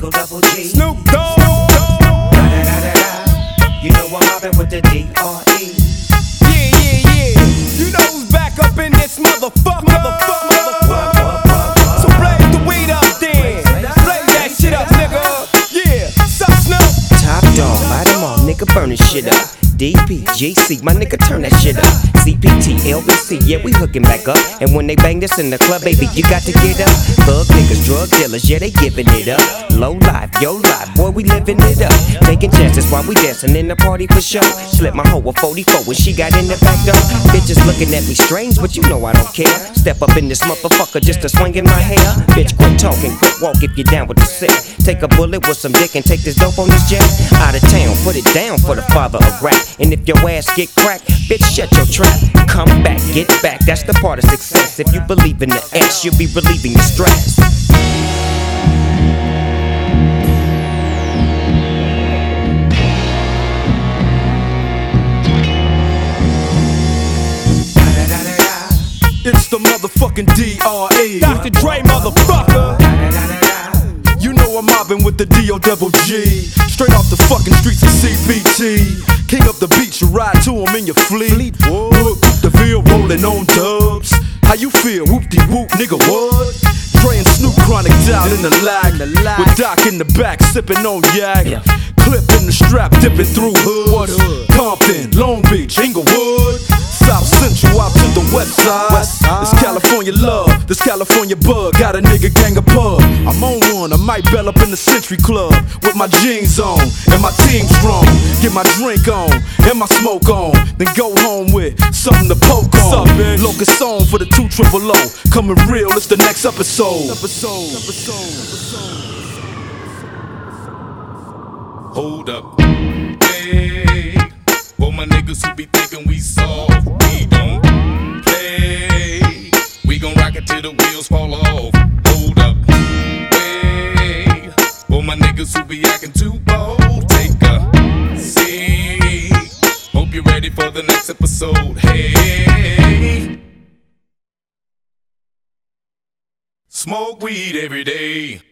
double G. Snoop Dogg. You know I'm mobbing with the D.R.E. Yeah. You know who's back up in this motherfucker. So blaze the weed up then. Blaze that shit up, nigga. Yeah, sup Snoop? Top dog, light 'em all, nigga, burn this shit up. DP, GC, my nigga, turn that shit up. CPT, LBC, yeah, we hooking back up. And when they bang this in the club, baby, you got to get up. Thug niggas, drug dealers, yeah, they giving it up. Low life, yo life, boy, we living it up. Taking chances while we dancing in the party for show. Slip my hoe a 44 when she got in the back door. Bitches looking at me strange, but you know I don't care. Step up in this motherfucker just to swing in my hair. Bitch, quit talking, quit walk if you're down with the sick. Take a bullet with some dick and take this dope on this jet. Out of town, put it down for the father of rap. And if your ass get cracked, bitch, shut your trap. Come back, get back, that's the part of success. If you believe in the ass, you'll be relieving the stress. It's the motherfucking D.R.E. Dr. Dre, motherfucker. You know I'm mobbing with the D.O.G. Straight off the fucking streets of CPT. King up the beach, you ride to him in your fleet. Whoop the Ville rolling on dubs. How you feel? Whoop-de-whoop, nigga, what? Dre and Snoop Chronic down in the lag. With Doc in the back, sipping on yak. Clip in the strap, dipping through hoods. Compton, Long Beach, Inglewood. South Central out to the west side. This California love, this California bug. Got a nigga gang of pub. I'm on one, I might bell up in the Century Club. With my jeans on, and my team strong. Get my drink on, and my smoke on. Then go home with something to poke on. Locust on for the 200. Coming real, it's the next episode. Hold up, hey. For my niggas who be thinking we soft, we don't play. We gon' rock it till the wheels fall off. Hold up, hey. For my niggas who be acting too bold, take a seat. Hope you're ready for the next episode. Hey, smoke weed every day.